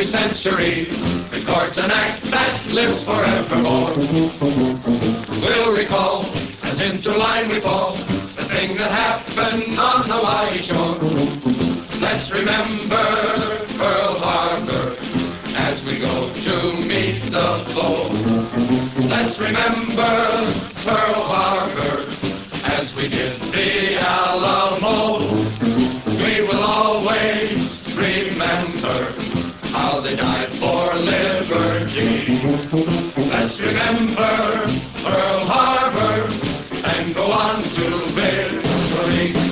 century records an act that lives forevermore. We'll recall, as into line we fall, the thing that happened on Hawaii shore. Let's remember Pearl Harbor as we go to meet the foe. Let's remember Pearl Harbor as we did the Alamo. We will always remember how they died for liberty. Let's remember Pearl Harbor and go on to victory.